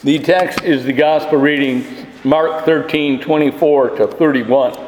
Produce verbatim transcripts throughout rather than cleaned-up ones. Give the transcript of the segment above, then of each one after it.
The text is the gospel reading, Mark thirteen, twenty-four to thirty-one.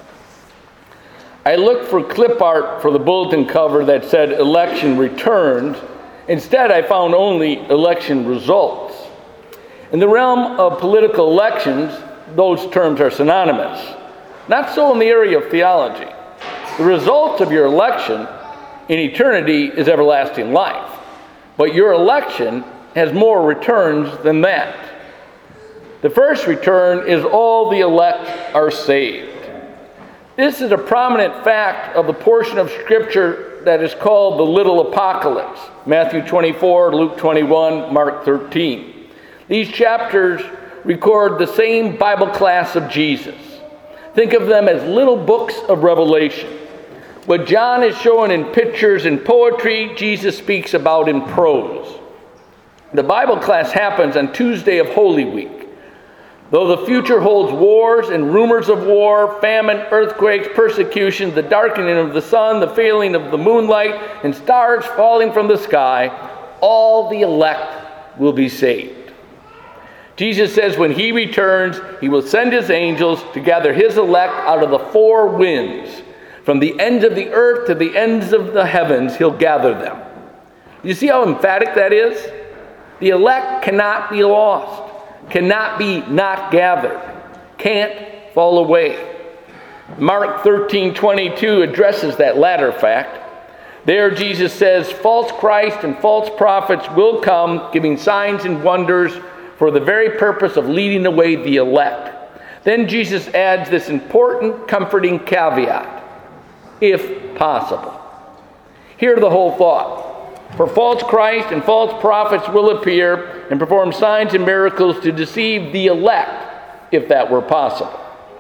I looked for clip art for the bulletin cover that said election returned. Instead, I found only election results. In the realm of political elections, those terms are synonymous. Not so in the area of theology. The result of your election in eternity is everlasting life. But your election has more returns than that. The first return is all the elect are saved. This is a prominent fact of the portion of Scripture that is called the Little Apocalypse. Matthew twenty-four, Luke twenty-one, Mark thirteen. These chapters record the same Bible class of Jesus. Think of them as little books of Revelation. What John is showing in pictures and poetry, Jesus speaks about in prose. The Bible class happens on Tuesday of Holy Week. Though the future holds wars and rumors of war, famine, earthquakes, persecution, the darkening of the sun, the failing of the moonlight, and stars falling from the sky, all the elect will be saved. Jesus says when he returns, he will send his angels to gather his elect out of the four winds. From the ends of the earth to the ends of the heavens, he'll gather them. You see how emphatic that is? The elect cannot be lost, cannot be not gathered, can't fall away. Mark thirteen twenty-two addresses that latter fact. There Jesus says, false Christ and false prophets will come, giving signs and wonders for the very purpose of leading away the elect. Then Jesus adds this important, comforting caveat, if possible. Hear the whole thought. For false Christ and false prophets will appear and perform signs and miracles to deceive the elect, if that were possible.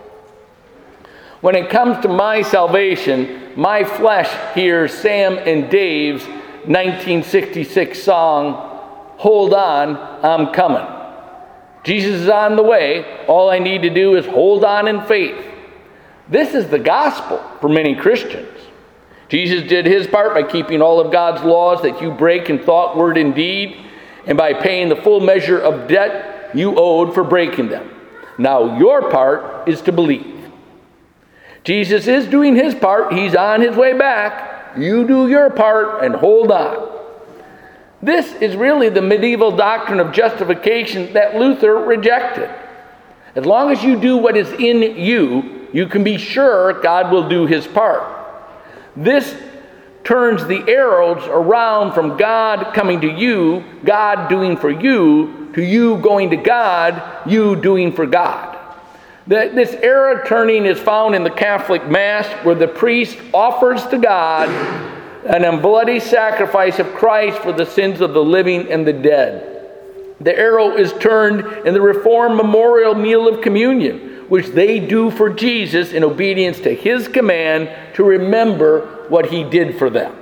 When it comes to my salvation, my flesh hears Sam and Dave's nineteen sixty-six song, Hold On, I'm Coming. Jesus is on the way. All I need to do is hold on in faith. This is the gospel for many Christians. Jesus did his part by keeping all of God's laws that you break in thought, word, and deed, and by paying the full measure of debt you owed for breaking them. Now your part is to believe. Jesus is doing his part. He's on his way back. You do your part and hold on. This is really the medieval doctrine of justification that Luther rejected. As long as you do what is in you, you can be sure God will do his part. This turns the arrows around from God coming to you, God doing for you, to you going to God, you doing for God. This arrow turning is found in the Catholic Mass, where the priest offers to God an unbloody sacrifice of Christ for the sins of the living and the dead. The arrow is turned in the Reformed memorial meal of communion, which they do for Jesus in obedience to his command to remember what he did for them.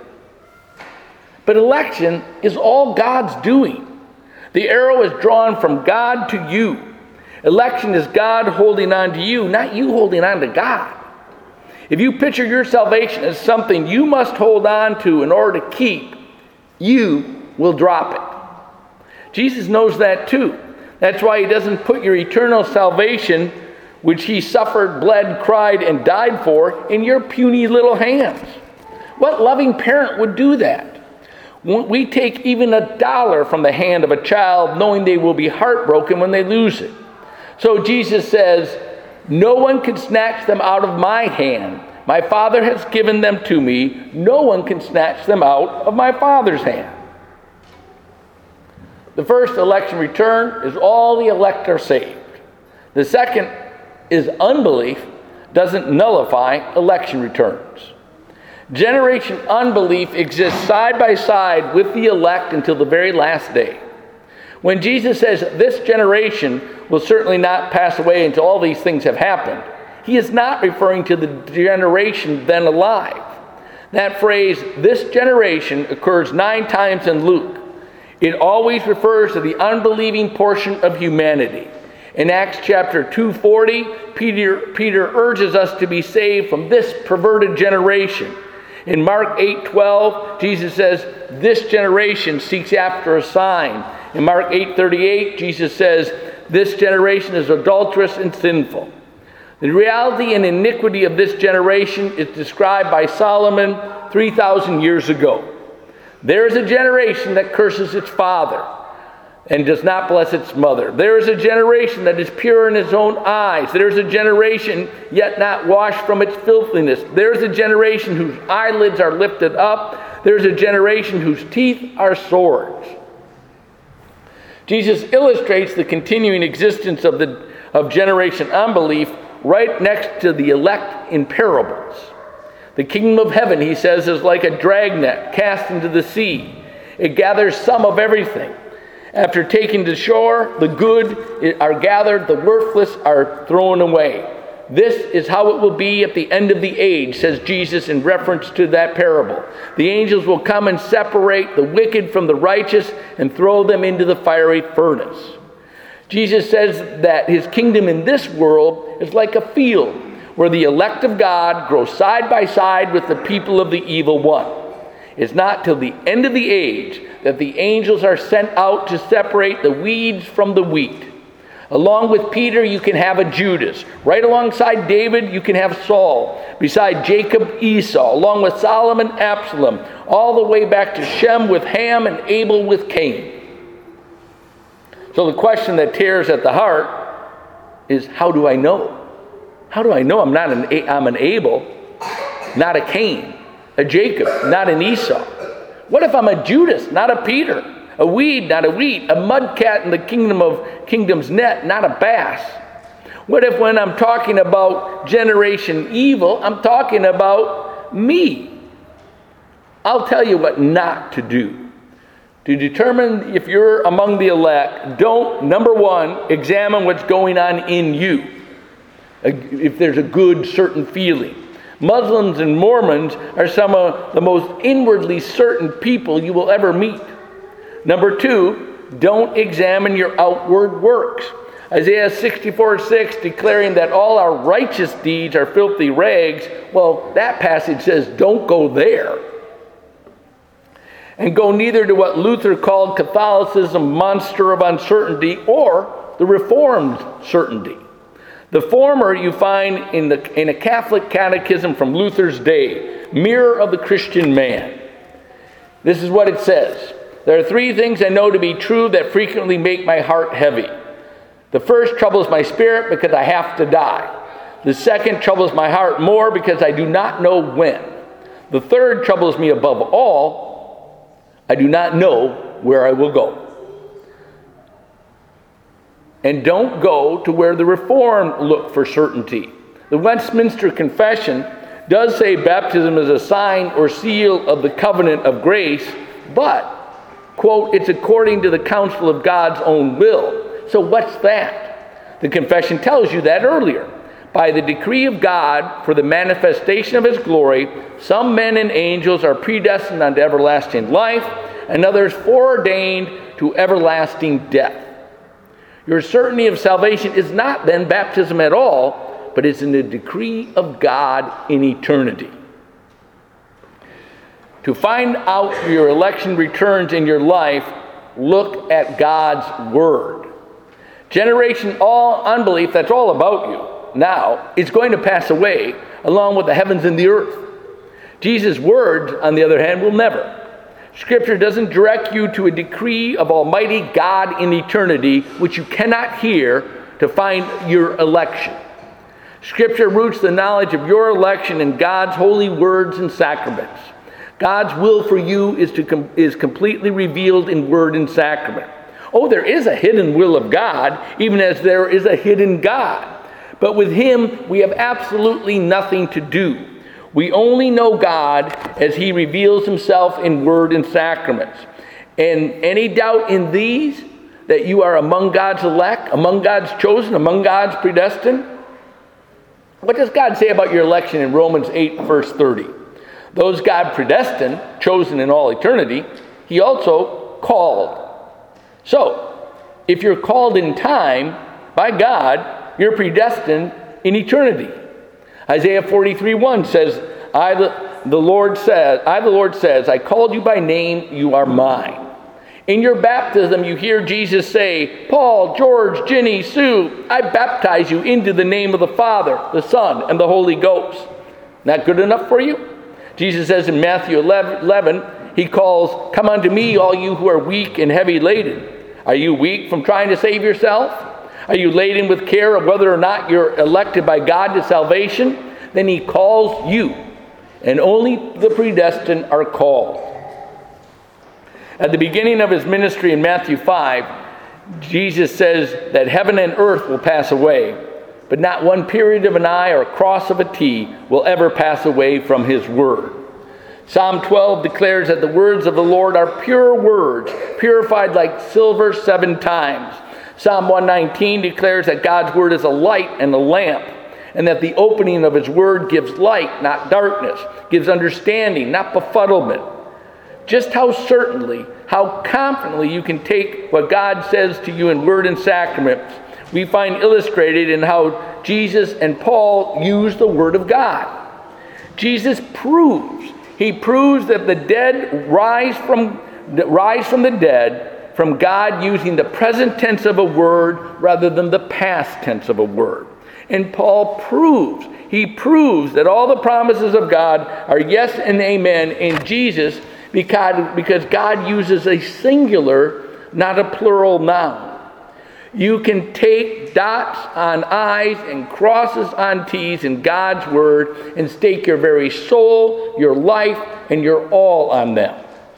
But election is all God's doing. The arrow is drawn from God to you. Election is God holding on to you, not you holding on to God. If you picture your salvation as something you must hold on to in order to keep, you will drop it. Jesus knows that too. That's why he doesn't put your eternal salvation, which he suffered, bled, cried, and died for, in your puny little hands. What loving parent would do that? We take even a dollar from the hand of a child knowing they will be heartbroken when they lose it. So Jesus says, no one can snatch them out of my hand. My Father has given them to me. No one can snatch them out of my Father's hand. The first election return is all the elect are saved. The second is unbelief doesn't nullify election returns. Generation unbelief exists side by side with the elect until the very last day. When Jesus says this generation will certainly not pass away until all these things have happened, he is not referring to the generation then alive. That phrase, this generation, occurs nine times in Luke. It always refers to the unbelieving portion of humanity. In Acts chapter two forty, Peter, Peter urges us to be saved from this perverted generation. In Mark eight twelve, Jesus says, this generation seeks after a sign. In Mark eight thirty-eight, Jesus says, "This generation is adulterous and sinful." The reality and iniquity of this generation is described by Solomon three thousand years ago. There is a generation that curses its father and does not bless its mother. There is a generation that is pure in its own eyes. There is a generation yet not washed from its filthiness. There is a generation whose eyelids are lifted up. There is a generation whose teeth are swords. Jesus illustrates the continuing existence of the of generation unbelief right next to the elect in parables. The kingdom of heaven, he says, is like a dragnet cast into the sea. It gathers some of everything. After taking to shore, the good are gathered, the worthless are thrown away. This is how it will be at the end of the age, says Jesus in reference to that parable. The angels will come and separate the wicked from the righteous and throw them into the fiery furnace. Jesus says that his kingdom in this world is like a field where the elect of God grow side by side with the people of the evil one. It's not till the end of the age that the angels are sent out to separate the weeds from the wheat. Along with Peter, you can have a Judas. Right alongside David, you can have Saul. Beside Jacob, Esau. Along with Solomon, Absalom. All the way back to Shem with Ham and Abel with Cain. So the question that tears at the heart is, how do I know? How do I know I'm not an I'm an Abel, not a Cain, a Jacob, not an Esau? What if I'm a Judas, not a Peter, a weed, not a wheat, a mudcat in the kingdom of kingdom's net, not a bass? What if when I'm talking about generation evil, I'm talking about me? I'll tell you what not to do. To determine if you're among the elect, don't, number one, examine what's going on in you. If there's a good, certain feeling. Muslims and Mormons are some of the most inwardly certain people you will ever meet. Number two, don't examine your outward works. Isaiah sixty-four six declaring that all our righteous deeds are filthy rags. Well, that passage says don't go there. And go neither to what Luther called Catholicism monster of uncertainty or the Reformed certainty. The former you find in, the, in a Catholic catechism from Luther's day, Mirror of the Christian Man. This is what it says. There are three things I know to be true that frequently make my heart heavy. The first troubles my spirit because I have to die. The second troubles my heart more because I do not know when. The third troubles me above all. I do not know where I will go. And don't go to where the Reformed look for certainty. The Westminster Confession does say baptism is a sign or seal of the covenant of grace, but, quote, it's according to the counsel of God's own will. So what's that? The confession tells you that earlier. By the decree of God for the manifestation of his glory, some men and angels are predestined unto everlasting life, and others foreordained to everlasting death. Your certainty of salvation is not then baptism at all, but it's in the decree of God in eternity. To find out your election returns in your life, look at God's word. Generation all unbelief, that's all about you now, is going to pass away along with the heavens and the earth. Jesus' words, on the other hand, will never. Scripture doesn't direct you to a decree of Almighty God in eternity, which you cannot hear to find your election. Scripture roots the knowledge of your election in God's holy words and sacraments. God's will for you is to com- is completely revealed in word and sacrament. Oh, there is a hidden will of God, even as there is a hidden God. But with him, we have absolutely nothing to do. We only know God as he reveals himself in word and sacraments. And any doubt in these, that you are among God's elect, among God's chosen, among God's predestined? What does God say about your election in Romans eight, verse thirty? Those God predestined, chosen in all eternity, he also called. So, if you're called in time by God, you're predestined in eternity. Isaiah forty-three one says, I the, the Lord says, I the Lord says, I called you by name, you are mine. In your baptism, you hear Jesus say, Paul, George, Ginny, Sue, I baptize you into the name of the Father, the Son, and the Holy Ghost. Not good enough for you? Jesus says in Matthew eleven, he calls, come unto me, all you who are weak and heavy laden. Are you weak from trying to save yourself? Are you laden with care of whether or not you're elected by God to salvation? Then he calls you, and only the predestined are called. At the beginning of his ministry in Matthew five, Jesus says that heaven and earth will pass away, but not one period of an eye or cross of a T will ever pass away from his word. Psalm twelve declares that the words of the Lord are pure words, purified like silver seven times. Psalm one nineteen declares that God's word is a light and a lamp, and that the opening of his word gives light, not darkness, gives understanding, not befuddlement. Just how certainly, how confidently you can take what God says to you in word and sacraments, we find illustrated in how Jesus and Paul use the word of God. Jesus proves, he proves that the dead rise from, rise from the dead from God using the present tense of a word rather than the past tense of a word. And Paul proves, he proves that all the promises of God are yes and amen in Jesus, Because, because God uses a singular, not a plural noun. You can take dots on I's and crosses on T's in God's word and stake your very soul, your life, and your all on them.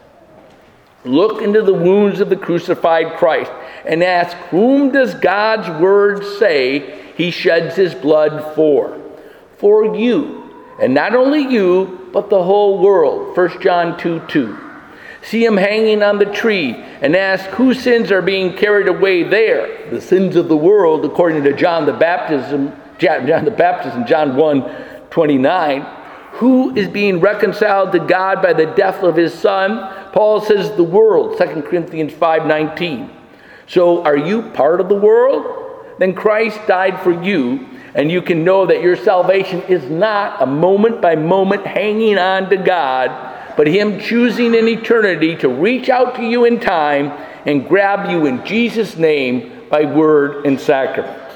Look into the wounds of the crucified Christ and ask, whom does God's word say he sheds his blood for? For you. And not only you, but the whole world. First John two two. See him hanging on the tree and ask whose sins are being carried away there. The sins of the world, according to John the Baptism, John the Baptist in John one twenty-nine. Who is being reconciled to God by the death of his Son? Paul says the world, Second Corinthians five nineteen. So are you part of the world? Then Christ died for you, and you can know that your salvation is not a moment by moment hanging on to God, but him choosing in eternity to reach out to you in time and grab you in Jesus' name by word and sacraments.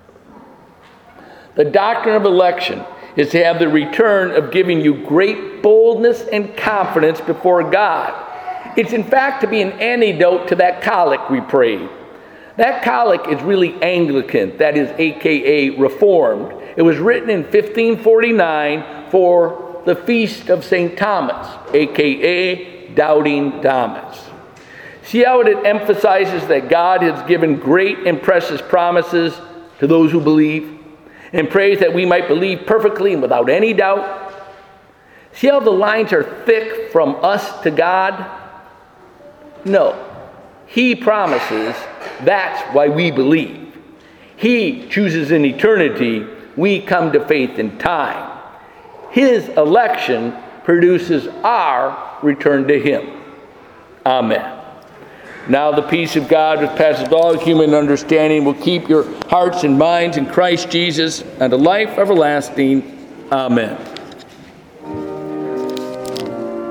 The doctrine of election is to have the return of giving you great boldness and confidence before God. It's in fact to be an antidote to that collect we prayed. That collect is really Anglican, that is A K A Reformed. It was written in fifteen forty-nine for the Feast of Saint Thomas, A K A Doubting Thomas. See how it emphasizes that God has given great and precious promises to those who believe, and prays that we might believe perfectly and without any doubt. See how the lines are thick from us to God? No. He promises, that's why we believe. He chooses in eternity, we come to faith in time. His election produces our return to him. Amen. Now the peace of God, which passes all human understanding, will keep your hearts and minds in Christ Jesus unto life everlasting. Amen.